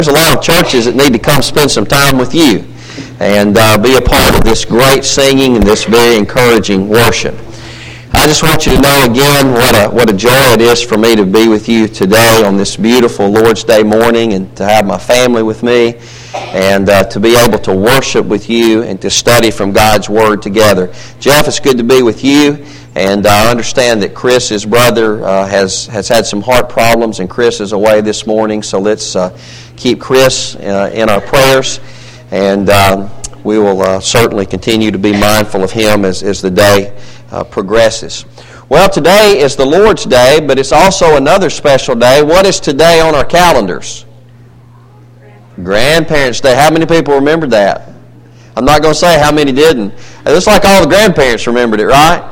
There's a lot of churches that need to come spend some time with you and be a part of this great singing and this very encouraging worship. I just want you to know again what a joy it is for me to be with you today on this beautiful Lord's Day morning and to have my family with me and to be able to worship with you and to study from God's Word together. Jeff, it's good to be with you. And I understand that Chris, his brother, has had some heart problems, and Chris is away this morning. So let's keep Chris in our prayers, and we will certainly continue to be mindful of him as the day progresses. Well, today is the Lord's Day, but it's also another special day. What is today on our calendars? Grandparents' Day. How many people remember that? I'm not going to say how many didn't. It looks like all the grandparents remembered it, right?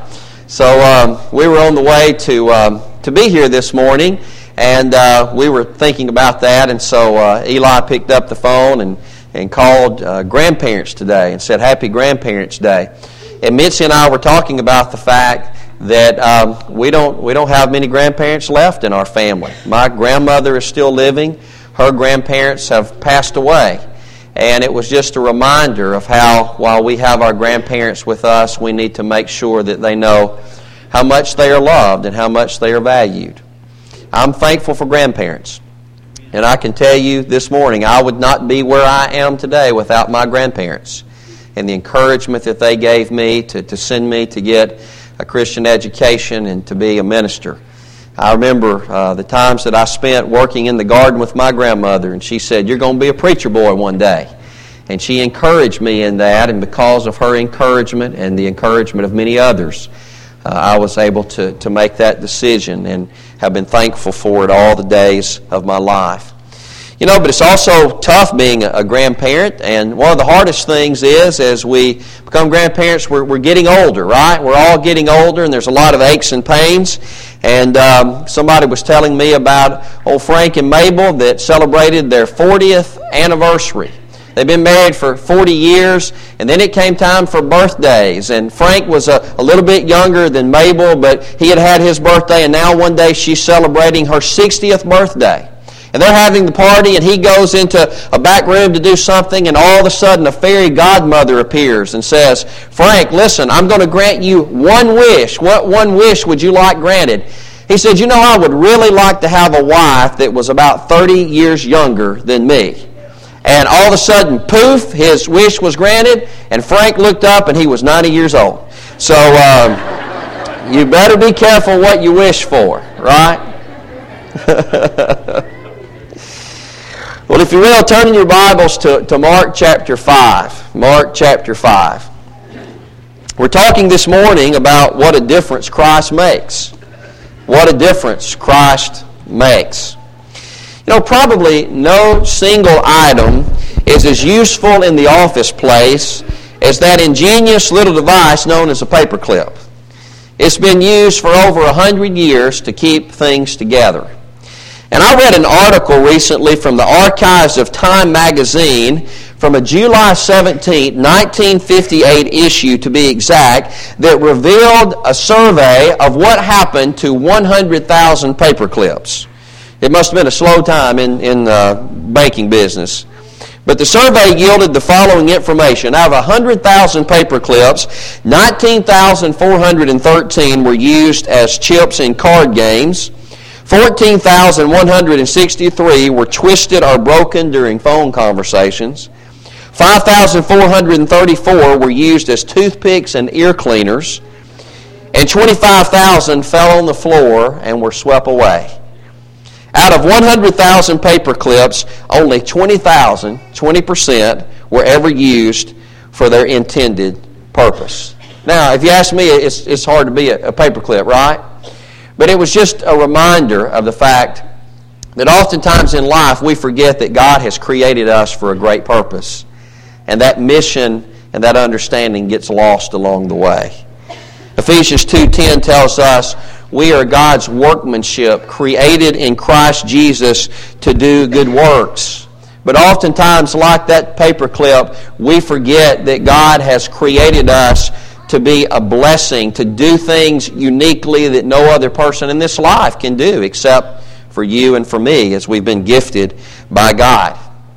So we were on the way to be here this morning, and we were thinking about that, and so Eli picked up the phone and called grandparents today and said, Happy Grandparents' Day. And Mitzi and I were talking about the fact that we don't have many grandparents left in our family. My grandmother is still living. Her grandparents have passed away. And it was just a reminder of how, while we have our grandparents with us, we need to make sure that they know how much they are loved and how much they are valued. I'm thankful for grandparents. And I can tell you this morning, I would not be where I am today without my grandparents and the encouragement that they gave me to send me to get a Christian education and to be a minister. I remember the times that I spent working in the garden with my grandmother, and she said, You're going to be a preacher boy one day. And she encouraged me in that, and because of her encouragement and the encouragement of many others, I was able to make that decision and have been thankful for it all the days of my life. You know, but it's also tough being a grandparent, and one of the hardest things is as we become grandparents, we're getting older, right? We're all getting older, and there's a lot of aches and pains. And somebody was telling me about old Frank and Mabel that celebrated their 40th anniversary. They've been married for 40 years, and then it came time for birthdays. And Frank was a little bit younger than Mabel, but he had his birthday, and now one day she's celebrating her 60th birthday. And they're having the party, and he goes into a back room to do something, and all of a sudden a fairy godmother appears and says, Frank, listen, I'm going to grant you one wish. What one wish would you like granted? He said, you know, I would really like to have a wife that was about 30 years younger than me. And all of a sudden, poof, his wish was granted, and Frank looked up, and he was 90 years old. So you better be careful what you wish for, right? Well, if you will, turn in your Bibles to Mark chapter 5. Mark chapter 5. We're talking this morning about what a difference Christ makes. What a difference Christ makes. You know, probably no single item is as useful in the office place as that ingenious little device known as a paperclip. It's been used for over 100 years to keep things together. And I read an article recently from the Archives of Time magazine from a July 17, 1958 issue, to be exact, that revealed a survey of what happened to 100,000 paperclips. It must have been a slow time in the banking business. But the survey yielded the following information. Out of 100,000 paperclips, 19,413 were used as chips in card games. 14,163 were twisted or broken during phone conversations. 5,434 were used as toothpicks and ear cleaners. And 25,000 fell on the floor and were swept away. Out of 100,000 paper clips, only 20%, were ever used for their intended purpose. Now, if you ask me, it's hard to be a paper clip, right? But it was just a reminder of the fact that oftentimes in life we forget that God has created us for a great purpose. And that mission and that understanding gets lost along the way. Ephesians 2:10 tells us we are God's workmanship, created in Christ Jesus to do good works. But oftentimes, like that paperclip, we forget that God has created us to be a blessing, to do things uniquely that no other person in this life can do except for you and for me, as we've been gifted by God.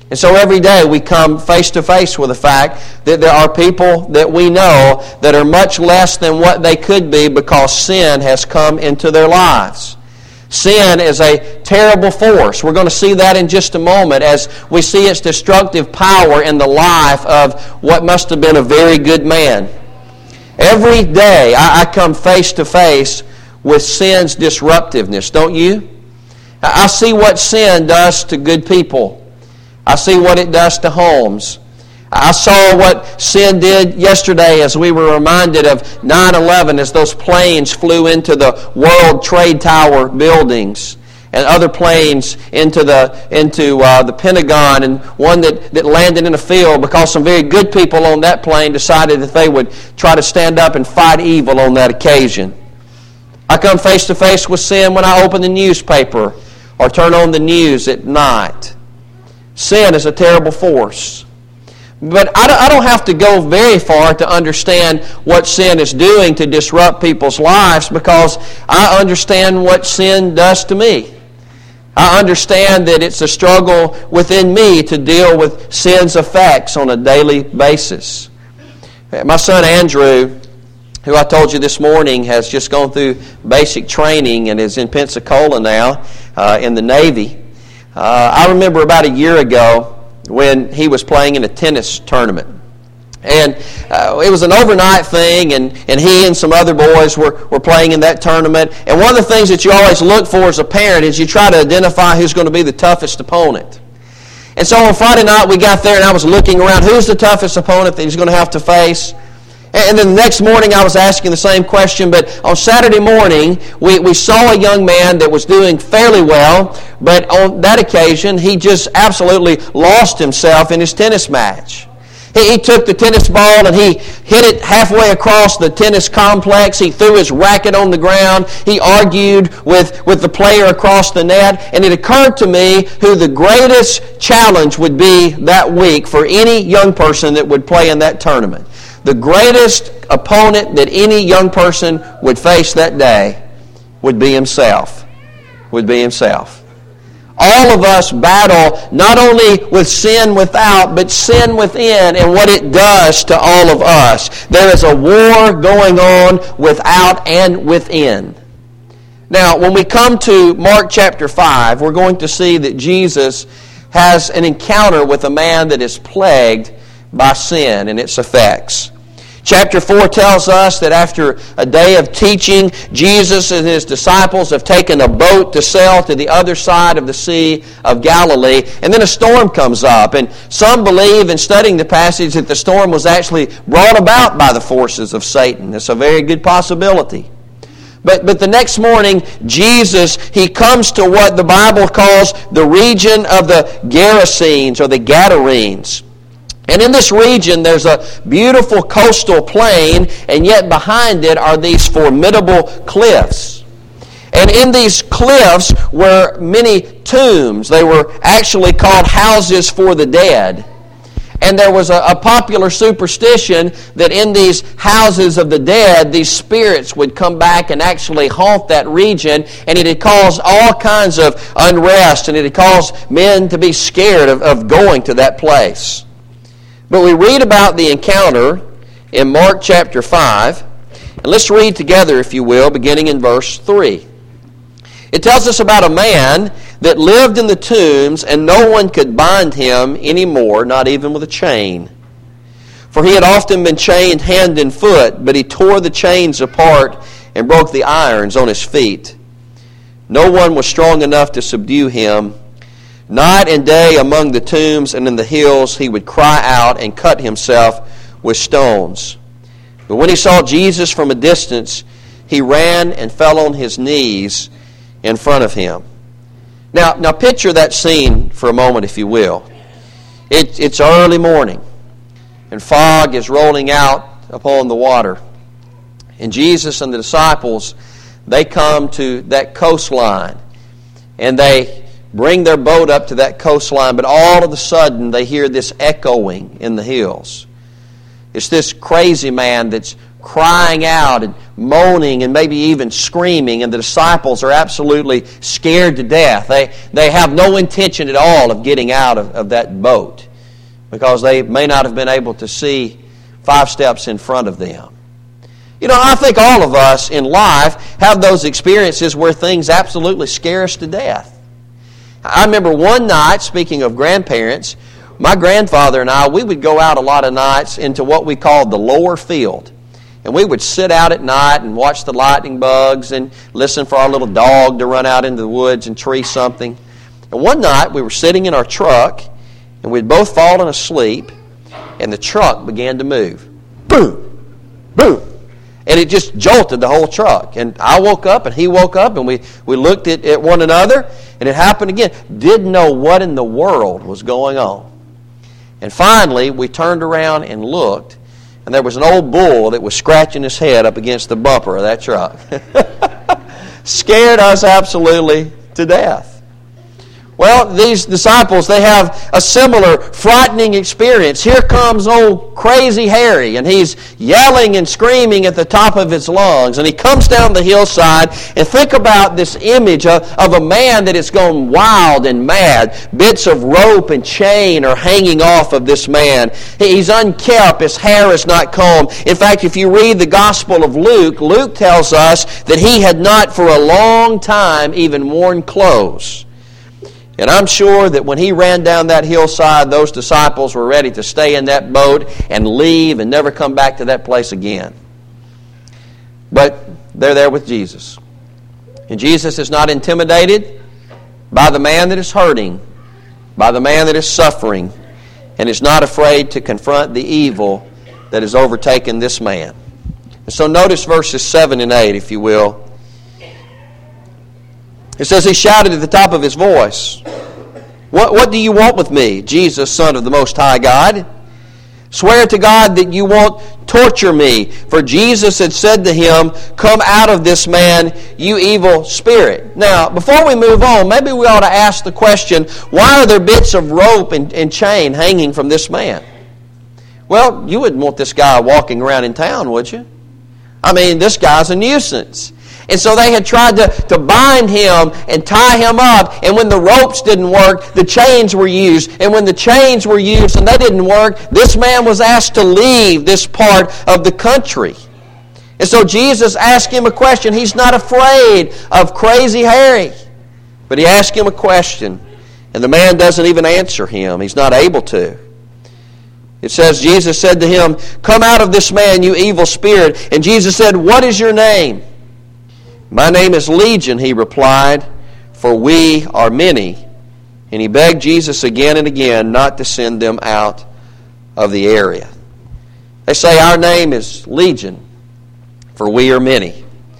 And so every day we come face to face with the fact that there are people that we know that are much less than what they could be because sin has come into their lives. Sin is a terrible force. We're going to see that in just a moment as we see its destructive power in the life of what must have been a very good man. Every day I come face to face with sin's disruptiveness, don't you? I see what sin does to good people. I see what it does to homes. I saw what sin did yesterday as we were reminded of 9/11 as those planes flew into the World Trade Tower buildings and other planes into the Pentagon, and one that landed in a field because some very good people on that plane decided that they would try to stand up and fight evil on that occasion. I come face to face with sin when I open the newspaper or turn on the news at night. Sin is a terrible force. But I don't have to go very far to understand what sin is doing to disrupt people's lives, because I understand what sin does to me. I understand that it's a struggle within me to deal with sin's effects on a daily basis. My son Andrew, who I told you this morning has just gone through basic training and is in Pensacola now in the Navy. I remember about a year ago when he was playing in a tennis tournament. And it was an overnight thing, and he and some other boys were playing in that tournament. And one of the things that you always look for as a parent is you try to identify who's going to be the toughest opponent. And so on Friday night we got there and I was looking around, who's the toughest opponent that he's going to have to face? And then the next morning I was asking the same question, but on Saturday morning we saw a young man that was doing fairly well, but on that occasion he just absolutely lost himself in his tennis match. He took the tennis ball and he hit it halfway across the tennis complex. He threw his racket on the ground. He argued with the player across the net. And it occurred to me who the greatest challenge would be that week for any young person that would play in that tournament. The greatest opponent that any young person would face that day would be himself. All of us battle not only with sin without, but sin within and what it does to all of us. There is a war going on without and within. Now, when we come to Mark chapter 5, we're going to see that Jesus has an encounter with a man that is plagued by sin and its effects. Chapter 4 tells us that after a day of teaching, Jesus and his disciples have taken a boat to sail to the other side of the Sea of Galilee, and then a storm comes up. And some believe in studying the passage that the storm was actually brought about by the forces of Satan. It's a very good possibility. But the next morning, Jesus, he comes to what the Bible calls the region of the Gerasenes or the Gadarenes. And in this region, there's a beautiful coastal plain, and yet behind it are these formidable cliffs. And in these cliffs were many tombs. They were actually called houses for the dead. And there was a popular superstition that in these houses of the dead, these spirits would come back and actually haunt that region, and it had caused all kinds of unrest, and it had caused men to be scared of going to that place. But we read about the encounter in Mark chapter 5. And let's read together, if you will, beginning in verse 3. It tells us about a man that lived in the tombs, and no one could bind him anymore, not even with a chain. For he had often been chained hand and foot, but he tore the chains apart and broke the irons on his feet. No one was strong enough to subdue him. Night and day among the tombs and in the hills he would cry out and cut himself with stones. But when he saw Jesus from a distance, he ran and fell on his knees in front of him. Now picture that scene for a moment, if you will. It's early morning, and fog is rolling out upon the water. And Jesus and the disciples, they come to that coastline, and they bring their boat up to that coastline, but all of a sudden they hear this echoing in the hills. It's this crazy man that's crying out and moaning and maybe even screaming, and the disciples are absolutely scared to death. They have no intention at all of getting out of that boat because they may not have been able to see 5 steps in front of them. You know, I think all of us in life have those experiences where things absolutely scare us to death. I remember one night, speaking of grandparents, my grandfather and I, we would go out a lot of nights into what we called the lower field. And we would sit out at night and watch the lightning bugs and listen for our little dog to run out into the woods and tree something. And one night we were sitting in our truck and we'd both fallen asleep and the truck began to move. Boom! Boom! And it just jolted the whole truck. And I woke up and he woke up and we looked at one another and it happened again. Didn't know what in the world was going on. And finally we turned around and looked, and there was an old bull that was scratching his head up against the bumper of that truck. Scared us absolutely to death. Well, these disciples, they have a similar frightening experience. Here comes old Crazy Harry, and he's yelling and screaming at the top of his lungs, and he comes down the hillside, and think about this image of a man that has gone wild and mad. Bits of rope and chain are hanging off of this man. He's unkempt, his hair is not combed. In fact, if you read the Gospel of Luke, Luke tells us that he had not for a long time even worn clothes. And I'm sure that when he ran down that hillside, those disciples were ready to stay in that boat and leave and never come back to that place again. But they're there with Jesus. And Jesus is not intimidated by the man that is hurting, by the man that is suffering, and is not afraid to confront the evil that has overtaken this man. And so notice verses 7 and 8, if you will. It says, he shouted at the top of his voice, What do you want with me, Jesus, Son of the Most High God? Swear to God that you won't torture me. For Jesus had said to him, Come out of this man, you evil spirit. Now, before we move on, maybe we ought to ask the question, why are there bits of rope and chain hanging from this man? Well, you wouldn't want this guy walking around in town, would you? I mean, this guy's a nuisance. And so they had tried to bind him and tie him up. And when the ropes didn't work, the chains were used. And when the chains were used and they didn't work, this man was asked to leave this part of the country. And so Jesus asked him a question. He's not afraid of Crazy Harry. But he asked him a question. And the man doesn't even answer him. He's not able to. It says, Jesus said to him, Come out of this man, you evil spirit. And Jesus said, What is your name? My name is Legion, he replied, for we are many. And he begged Jesus again and again not to send them out of the area. They say our name is Legion, for we are many.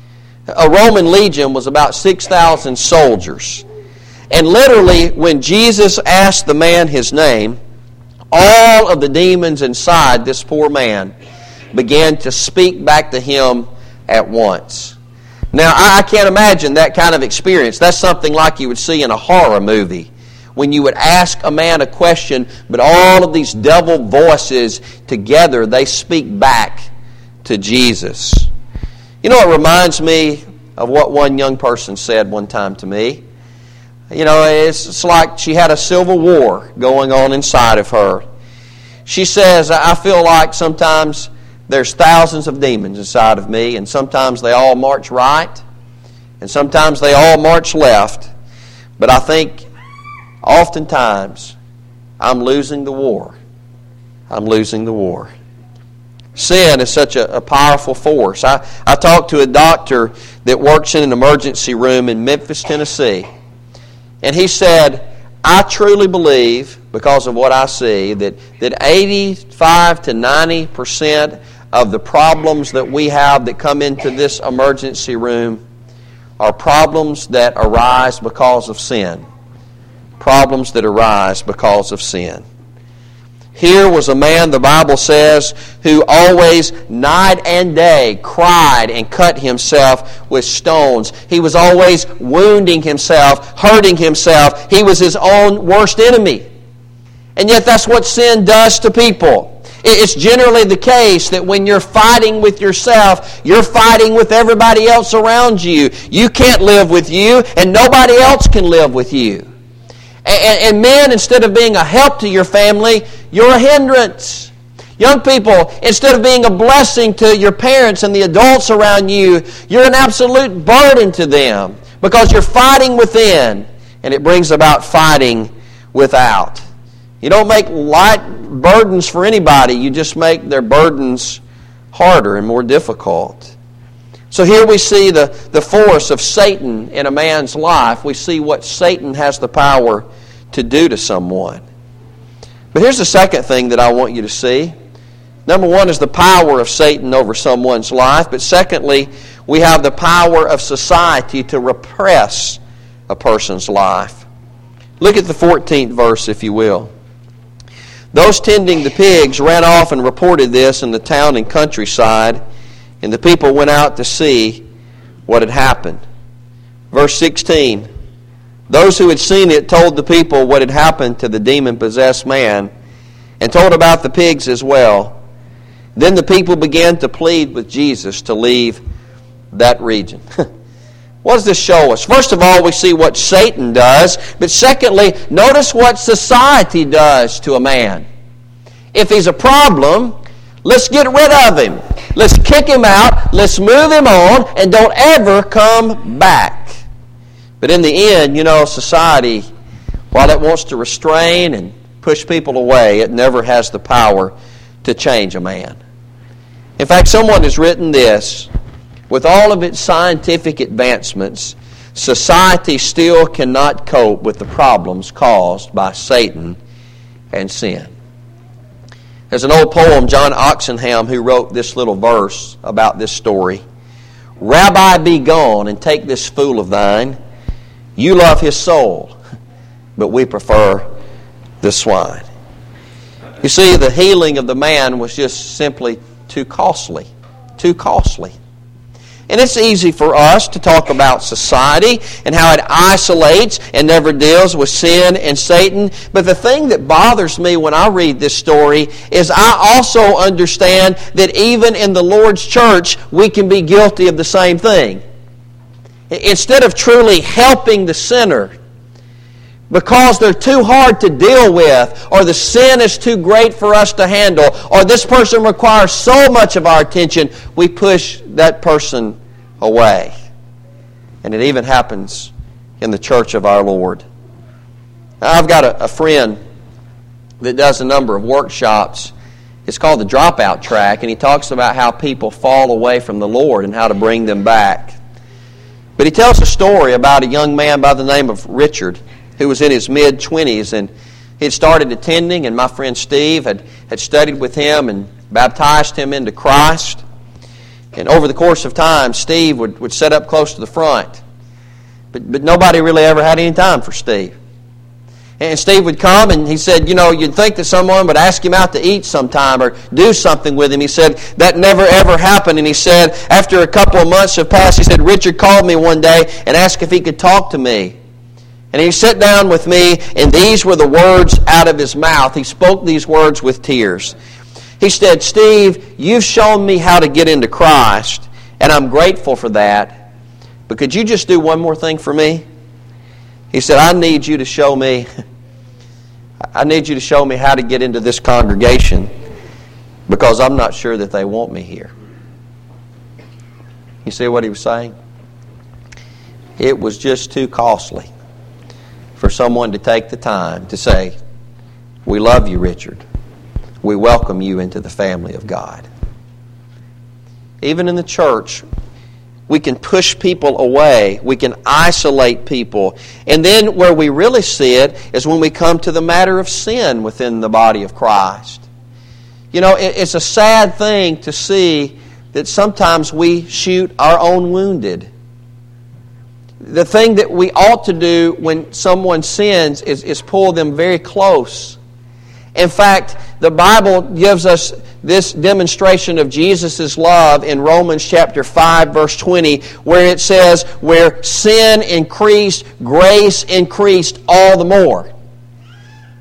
A Roman legion was about 6,000 soldiers. And literally, when Jesus asked the man his name, all of the demons inside this poor man began to speak back to him at once. Now, I can't imagine that kind of experience. That's something like you would see in a horror movie, when you would ask a man a question, but all of these devil voices together, they speak back to Jesus. You know, it reminds me of what one young person said one time to me. You know, it's like she had a civil war going on inside of her. She says, I feel like sometimes there's thousands of demons inside of me, and sometimes they all march right, and sometimes they all march left. But I think oftentimes I'm losing the war. I'm losing the war. Sin is such a powerful force. I talked to a doctor that works in an emergency room in Memphis, Tennessee, and he said, I truly believe, because of what I see, that 85 to 90% of the problems that we have that come into this emergency room are problems that arise because of sin. Problems that arise because of sin. Here was a man, the Bible says, who always, night and day, cried and cut himself with stones. He was always wounding himself, hurting himself. He was his own worst enemy. And yet that's what sin does to people. It's generally the case that when you're fighting with yourself, you're fighting with everybody else around you. You can't live with you, and nobody else can live with you. And men, instead of being a help to your family, you're a hindrance. Young people, instead of being a blessing to your parents and the adults around you, you're an absolute burden to them because you're fighting within, and it brings about fighting without. You don't make light burdens for anybody. You just make their burdens harder and more difficult. So here we see the force of Satan in a man's life. We see what Satan has the power to do to someone. But here's the second thing that I want you to see. Number one is the power of Satan over someone's life. But secondly, we have the power of society to repress a person's life. Look at the 14th verse, if you will. Those tending the pigs ran off and reported this in the town and countryside, and the people went out to see what had happened. Verse 16, those who had seen it told the people what had happened to the demon-possessed man, and told about the pigs as well. Then the people began to plead with Jesus to leave that region. What does this show us? First of all, we see what Satan does. But secondly, notice what society does to a man. If he's a problem, let's get rid of him. Let's kick him out. Let's move him on and don't ever come back. But in the end, society, while it wants to restrain and push people away, it never has the power to change a man. In fact, someone has written this: with all of its scientific advancements, society still cannot cope with the problems caused by Satan and sin. There's an old poem, John Oxenham, who wrote this little verse about this story. Rabbi, be gone and take this fool of thine. You love his soul, but we prefer the swine. You see, the healing of the man was just simply too costly. Too costly. And it's easy for us to talk about society and how it isolates and never deals with sin and Satan. But the thing that bothers me when I read this story is I also understand that even in the Lord's church, we can be guilty of the same thing. Instead of truly helping the sinner, because they're too hard to deal with, or the sin is too great for us to handle, or this person requires so much of our attention, we push that person away. And it even happens in the church of our Lord. Now, I've got a friend that does a number of workshops. It's called the Dropout Track, and he talks about how people fall away from the Lord and how to bring them back. But he tells a story about a young man by the name of Richard, who was in his mid-20s, and he had started attending, and my friend Steve had studied with him and baptized him into Christ. And over the course of time, Steve would sit up close to the front. But nobody really ever had any time for Steve. And Steve would come, and he said, you'd think that someone would ask him out to eat sometime or do something with him. He said, that never ever happened. And he said, after a couple of months have passed, he said, Richard called me one day and asked if he could talk to me. And he sat down with me, and these were the words out of his mouth. He spoke these words with tears. He said, Steve, you've shown me how to get into Christ, and I'm grateful for that. But could you just do one more thing for me? He said, I need you to show me how to get into this congregation, because I'm not sure that they want me here. You see what he was saying? It was just too costly for someone to take the time to say, we love you, Richard. We welcome you into the family of God. Even in the church, we can push people away. We can isolate people. And then where we really see it is when we come to the matter of sin within the body of Christ. It's a sad thing to see that sometimes we shoot our own wounded. The thing that we ought to do when someone sins is pull them very close. In fact, the Bible gives us this demonstration of Jesus' love in Romans chapter 5, verse 20, where it says, where sin increased, grace increased all the more.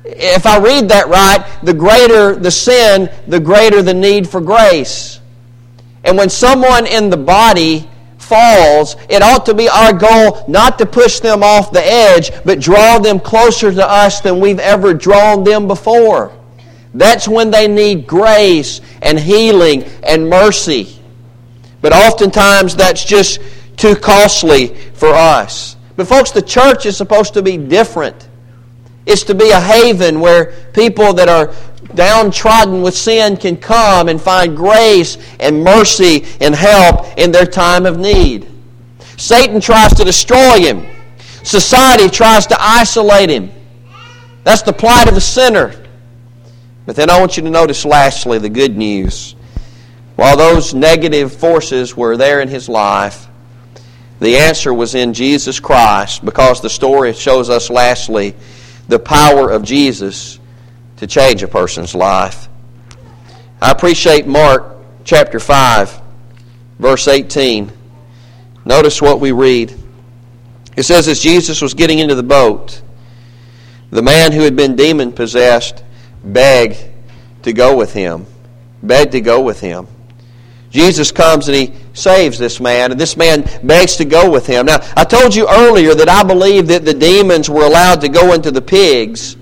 if I read that right, the greater the sin, the greater the need for grace. And when someone in the body falls, it ought to be our goal not to push them off the edge, but draw them closer to us than we've ever drawn them before. That's when they need grace and healing and mercy. But oftentimes that's just too costly for us. But folks, the church is supposed to be different. It's to be a haven where people that are downtrodden with sin can come and find grace and mercy and help in their time of need. Satan tries to destroy him. Society tries to isolate him. That's the plight of a sinner. But then I want you to notice lastly the good news. While those negative forces were there in his life, the answer was in Jesus Christ, because the story shows us lastly the power of Jesus to change a person's life. I appreciate Mark chapter 5, verse 18. Notice what we read. It says, as Jesus was getting into the boat, the man who had been demon-possessed begged to go with him. Begged to go with him. Jesus comes and he saves this man, and this man begs to go with him. Now, I told you earlier that I believe that the demons were allowed to go into the pigs.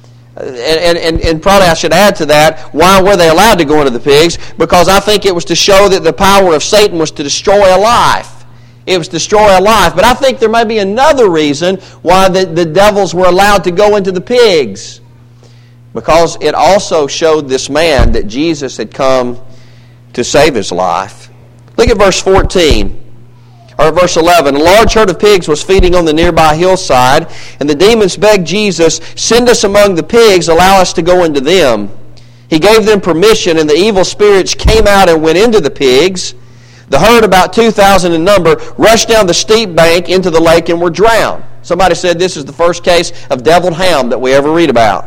And probably I should add to that, why were they allowed to go into the pigs? Because I think it was to show that the power of Satan was to destroy a life. It was to destroy a life. But I think there may be another reason why the devils were allowed to go into the pigs. Because it also showed this man that Jesus had come to save his life. Look at verse 14, or verse 11. A large herd of pigs was feeding on the nearby hillside, and the demons begged Jesus, send us among the pigs, allow us to go into them. He gave them permission, and the evil spirits came out and went into the pigs. The herd, about 2,000 in number, rushed down the steep bank into the lake and were drowned. Somebody said this is the first case of deviled ham that we ever read about.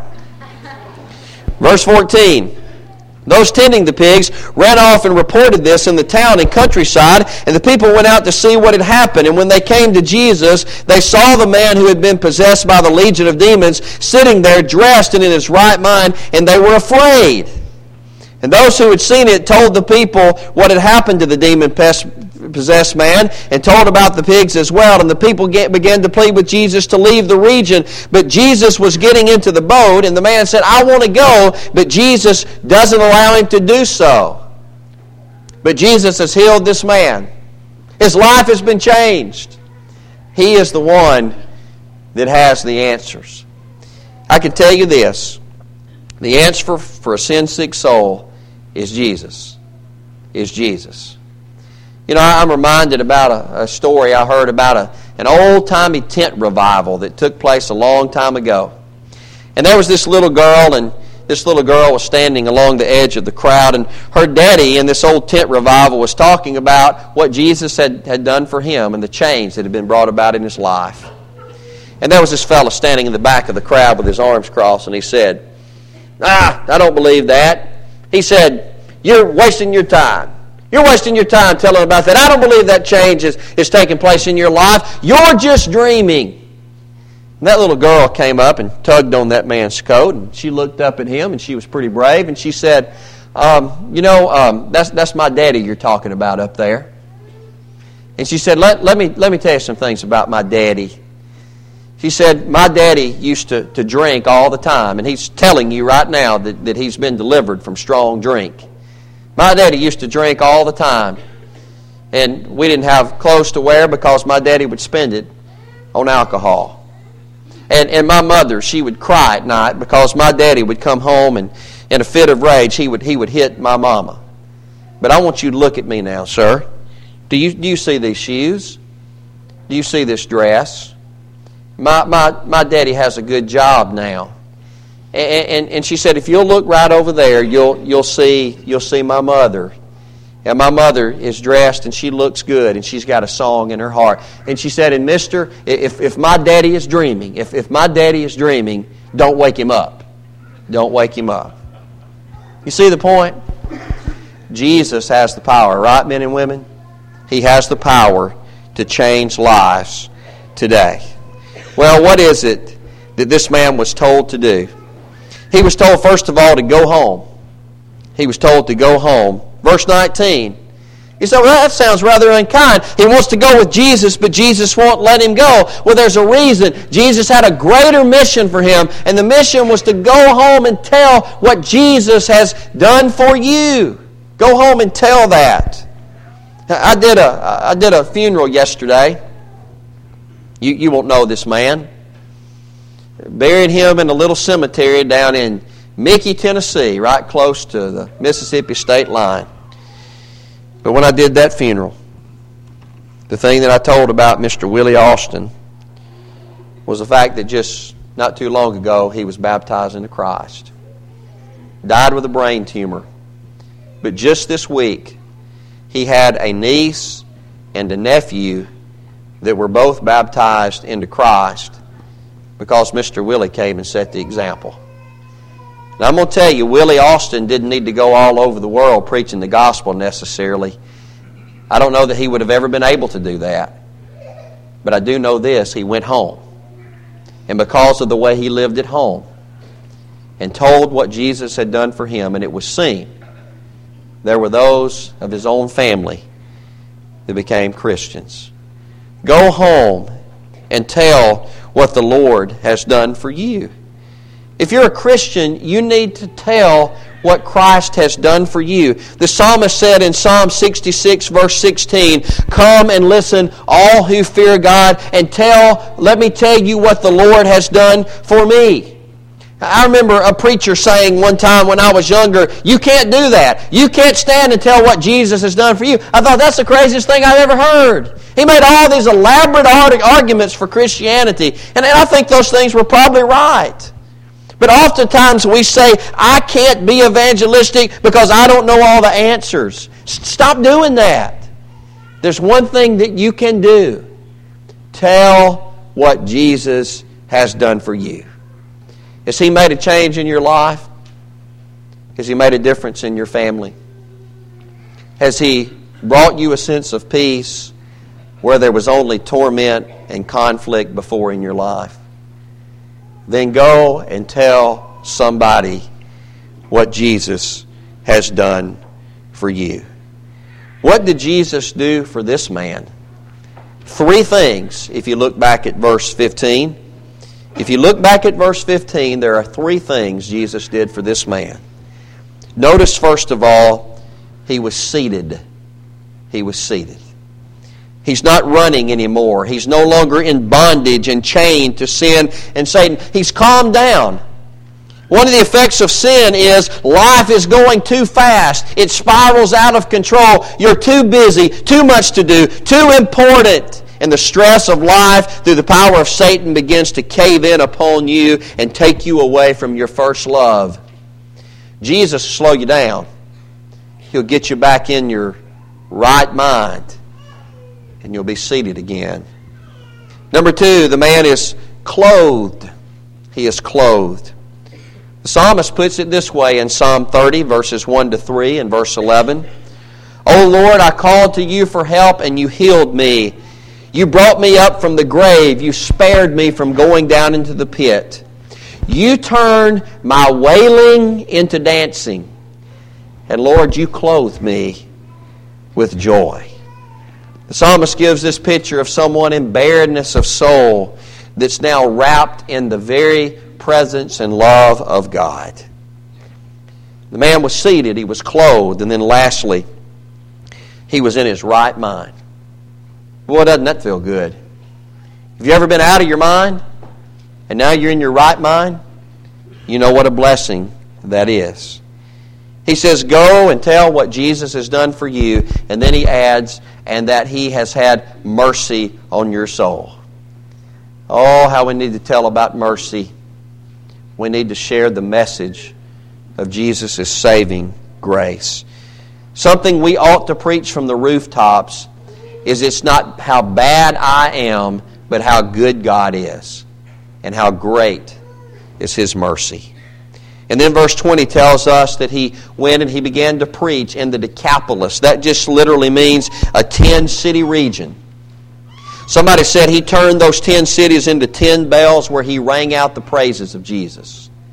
Verse 14. Those tending the pigs ran off and reported this in the town and countryside, and the people went out to see what had happened. And when they came to Jesus, they saw the man who had been possessed by the legion of demons sitting there dressed and in his right mind, and they were afraid. And those who had seen it told the people what had happened to the demon-possessed man, and told about the pigs as well. And the people began to plead with Jesus to leave the region. But Jesus was getting into the boat, and the man said, I want to go, but Jesus doesn't allow him to do so. But Jesus has healed this man. His life has been changed. He is the one that has the answers. I can tell you this. The answer for a sin-sick soul is Jesus. Is Jesus. You know, I'm reminded about a story I heard about an old-timey tent revival that took place a long time ago. And there was this little girl, and this little girl was standing along the edge of the crowd, and her daddy in this old tent revival was talking about what Jesus had done for him and the change that had been brought about in his life. And there was this fellow standing in the back of the crowd with his arms crossed, and he said, I don't believe that. He said, you're wasting your time. You're wasting your time telling about that. I don't believe that change is taking place in your life. You're just dreaming. And that little girl came up and tugged on that man's coat, and she looked up at him, and she was pretty brave, and she said, that's my daddy you're talking about up there. And she said, let me tell you some things about my daddy. She said, my daddy used to drink all the time, and he's telling you right now that he's been delivered from strong drink. My daddy used to drink all the time, and we didn't have clothes to wear because my daddy would spend it on alcohol. And my mother, she would cry at night because my daddy would come home and in a fit of rage, he would hit my mama. But I want you to look at me now, sir. Do you see these shoes? Do you see this dress? My daddy has a good job now. And she said, if you'll look right over there, you'll see my mother. And my mother is dressed and she looks good and she's got a song in her heart. And she said, and mister, if my daddy is dreaming, if my daddy is dreaming, don't wake him up. Don't wake him up. You see the point? Jesus has the power, right, men and women? He has the power to change lives today. Well, what is it that this man was told to do? He was told, first of all, to go home. He was told to go home. Verse 19. You say, well, that sounds rather unkind. He wants to go with Jesus, but Jesus won't let him go. Well, there's a reason. Jesus had a greater mission for him, and the mission was to go home and tell what Jesus has done for you. Go home and tell that. I did a funeral yesterday. You won't know this man. Buried him in a little cemetery down in Mickey, Tennessee, right close to the Mississippi state line. But when I did that funeral, the thing that I told about Mr. Willie Austin was the fact that just not too long ago he was baptized into Christ. Died with a brain tumor. But just this week, he had a niece and a nephew that were both baptized into Christ because Mr. Willie came and set the example. Now, I'm going to tell you, Willie Austin didn't need to go all over the world preaching the gospel necessarily. I don't know that he would have ever been able to do that. But I do know this, he went home. And because of the way he lived at home and told what Jesus had done for him, and it was seen, there were those of his own family that became Christians. Go home and tell what the Lord has done for you. If you're a Christian, you need to tell what Christ has done for you. The psalmist said in Psalm 66, verse 16, "Come and listen, all who fear God, and let me tell you what the Lord has done for me." I remember a preacher saying one time when I was younger, "You can't do that. You can't stand and tell what Jesus has done for you." I thought, that's the craziest thing I've ever heard. He made all these elaborate arguments for Christianity, and I think those things were probably right. But oftentimes we say, I can't be evangelistic because I don't know all the answers. Stop doing that. There's one thing that you can do. Tell what Jesus has done for you. Has He made a change in your life? Has He made a difference in your family? Has He brought you a sense of peace where there was only torment and conflict before in your life? Then go and tell somebody what Jesus has done for you. What did Jesus do for this man? 3 things, if you look back at verse 15. If you look back at verse 15, there are 3 things Jesus did for this man. Notice, first of all, he was seated. He was seated. He's not running anymore. He's no longer in bondage and chained to sin and Satan. He's calmed down. One of the effects of sin is life is going too fast. It spirals out of control. You're too busy, too much to do, too important. And the stress of life through the power of Satan begins to cave in upon you and take you away from your first love. Jesus will slow you down. He'll get you back in your right mind. And you'll be seated again. Number 2, the man is clothed. He is clothed. The psalmist puts it this way in Psalm 30, verses 1 to 3 and verse 11. "O Lord, I called to you for help, and you healed me. You brought me up from the grave. You spared me from going down into the pit. You turned my wailing into dancing. And Lord, you clothed me with joy." The psalmist gives this picture of someone in bareness of soul that's now wrapped in the very presence and love of God. The man was seated, he was clothed, and then lastly, he was in his right mind. Boy, doesn't that feel good? Have you ever been out of your mind and now you're in your right mind? You know what a blessing that is. He says, go and tell what Jesus has done for you. And then he adds, and that He has had mercy on your soul. Oh, how we need to tell about mercy. We need to share the message of Jesus' saving grace. Something we ought to preach from the rooftops is it's not how bad I am, but how good God is. And how great is His mercy. And then verse 20 tells us that he went and he began to preach in the Decapolis. That just literally means a 10-city region. Somebody said he turned those 10 cities into 10 bells where he rang out the praises of Jesus.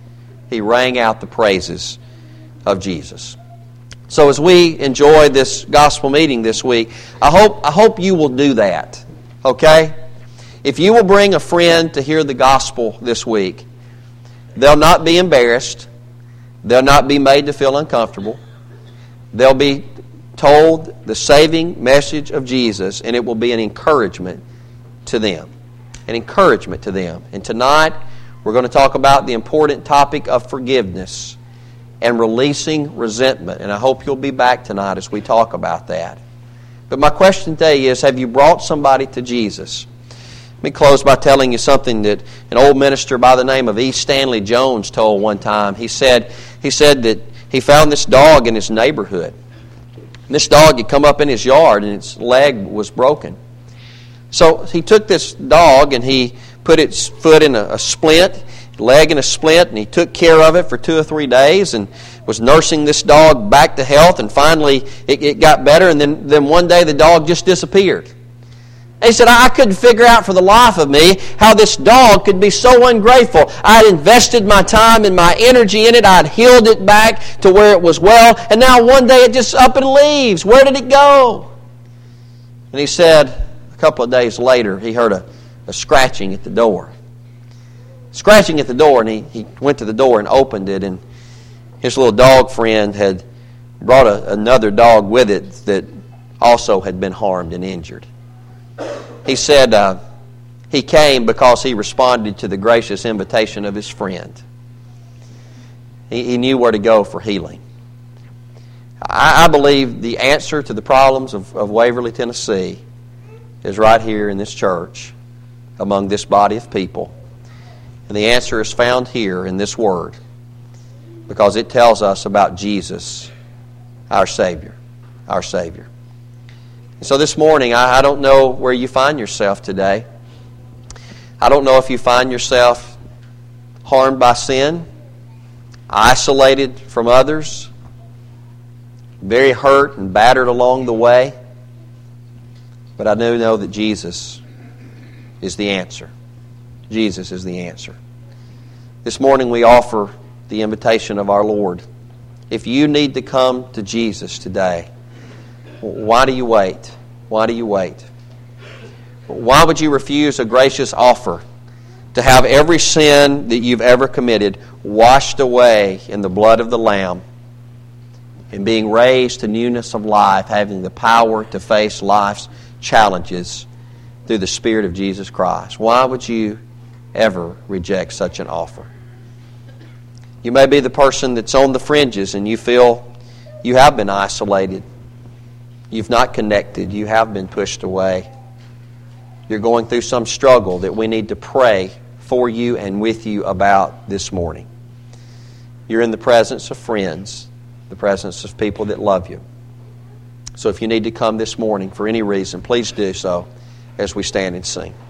he rang out the praises of Jesus. So as we enjoy this gospel meeting this week, I hope you will do that. Okay? If you will bring a friend to hear the gospel this week, they'll not be embarrassed. They'll not be made to feel uncomfortable. They'll be told the saving message of Jesus, and it will be an encouragement to them. An encouragement to them. And tonight, we're going to talk about the important topic of forgiveness and releasing resentment. And I hope you'll be back tonight as we talk about that. But my question today is, have you brought somebody to Jesus? Let me close by telling you something that an old minister by the name of E. Stanley Jones told one time. He said that he found this dog in his neighborhood. And this dog had come up in his yard and its leg was broken. So he took this dog and he put its foot in a splint, leg in a splint, and he took care of it for 2 or 3 days and was nursing this dog back to health, and finally it got better, and then one day the dog just disappeared. And he said, I couldn't figure out for the life of me how this dog could be so ungrateful. I had invested my time and my energy in it. I had healed it back to where it was well, and now one day it just up and leaves. Where did it go? And he said, a couple of days later, he heard a scratching at the door. Scratching at the door, and he went to the door and opened it, and his little dog friend had brought another dog with it that also had been harmed and injured. He said he came because he responded to the gracious invitation of his friend. He knew where to go for healing. I believe the answer to the problems of Waverly, Tennessee is right here in this church, among this body of people. And the answer is found here in this word, because it tells us about Jesus, our Savior. Our Savior. And so this morning, I don't know where you find yourself today. I don't know if you find yourself harmed by sin, isolated from others, very hurt and battered along the way. But I do know that Jesus is the answer. Jesus is the answer. This morning we offer the invitation of our Lord. If you need to come to Jesus today, why do you wait? Why do you wait? Why would you refuse a gracious offer to have every sin that you've ever committed washed away in the blood of the Lamb and being raised to newness of life, having the power to face life's challenges through the Spirit of Jesus Christ? Why would you ever reject such an offer? You may be the person that's on the fringes and you feel you have been isolated. You've not connected. You have been pushed away. You're going through some struggle that we need to pray for you and with you about this morning. You're in the presence of friends, the presence of people that love you. So if you need to come this morning for any reason, please do so as we stand and sing.